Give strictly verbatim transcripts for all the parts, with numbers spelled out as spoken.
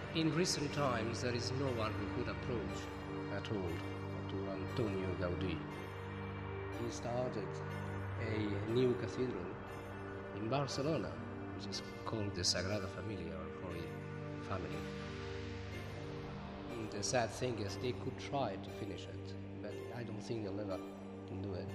In recent times, there is no one who could approach at all to Antonio Gaudí. He started a new cathedral in Barcelona, which is called the Sagrada Familia, or Holy Family. And the sad thing is they could try to finish it, but I don't think they'll ever do it.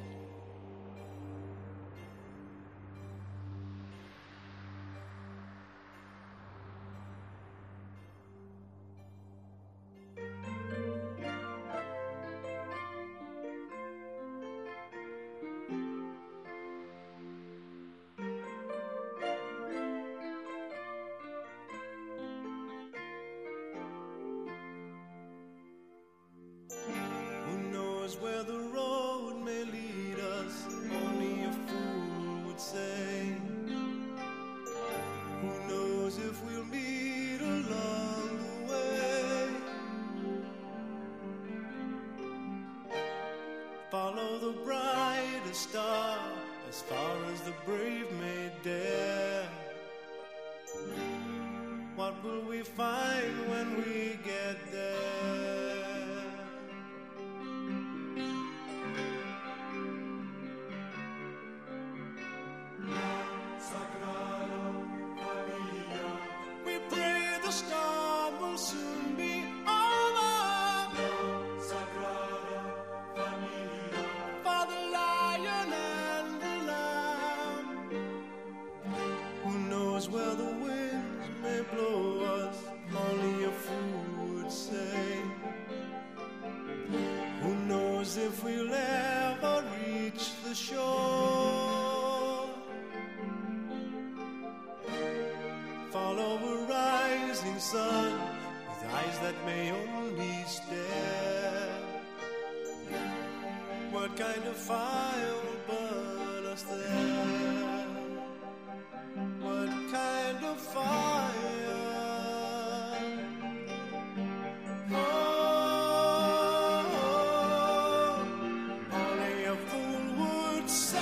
Where the road may lead us, only a fool would say. Who knows if we'll meet along the way? Follow the brightest star as far as the brave may dare. What will we find when we get there? Where the winds may blow us, only a fool would say. Who knows if we'll ever reach the shore? Follow a rising sun with eyes that may only stare. What kind of fire will burn us there? What kind of fire? Oh, only a fool would say.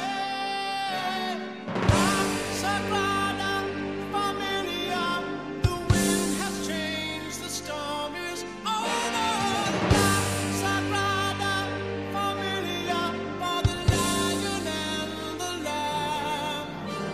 Sagrada Familia, the wind has changed, the storm is over. Sagrada Familia, for the lion and the lamb.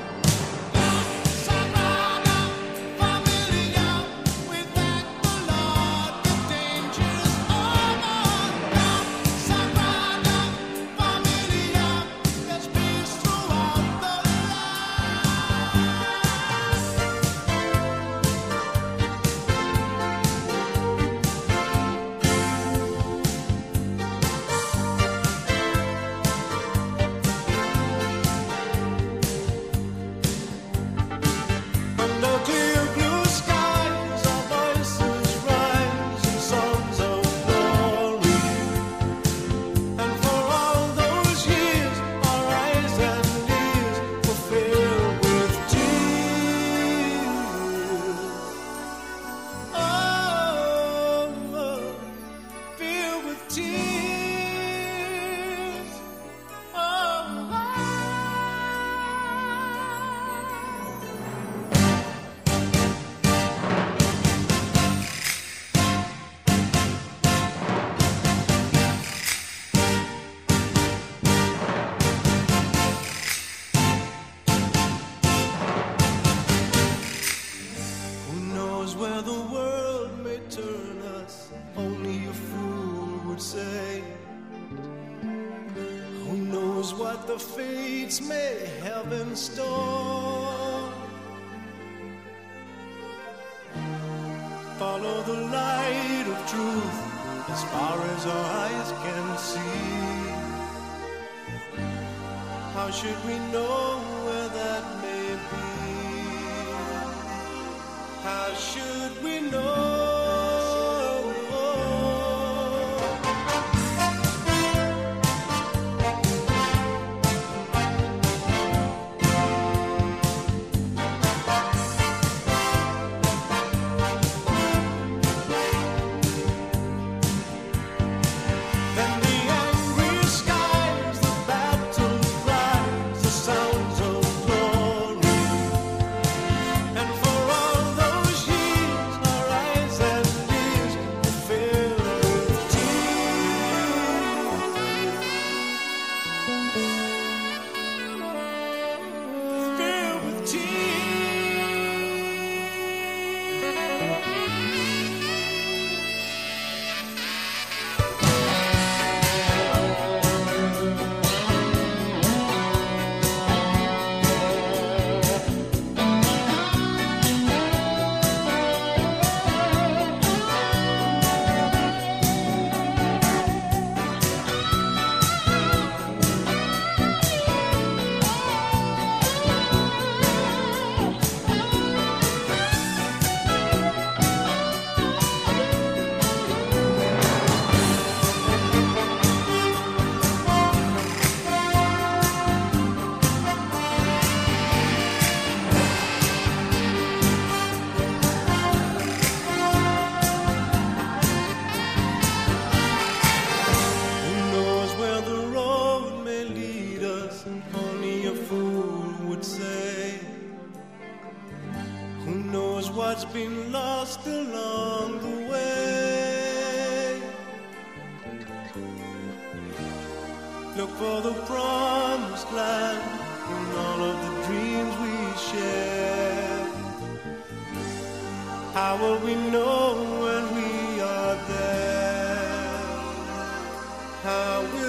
Where the world may turn us, only a fool would say. Who knows what the fates may have in store? Follow the light of truth as far as our eyes can see. How should we know where that may be? How should we know? Then the angry skies, the battle cries, the sounds of glory. And for all those years, our eyes what's been lost along the way. Look for the promised land and all of the dreams we share. How will we know when we are there? How will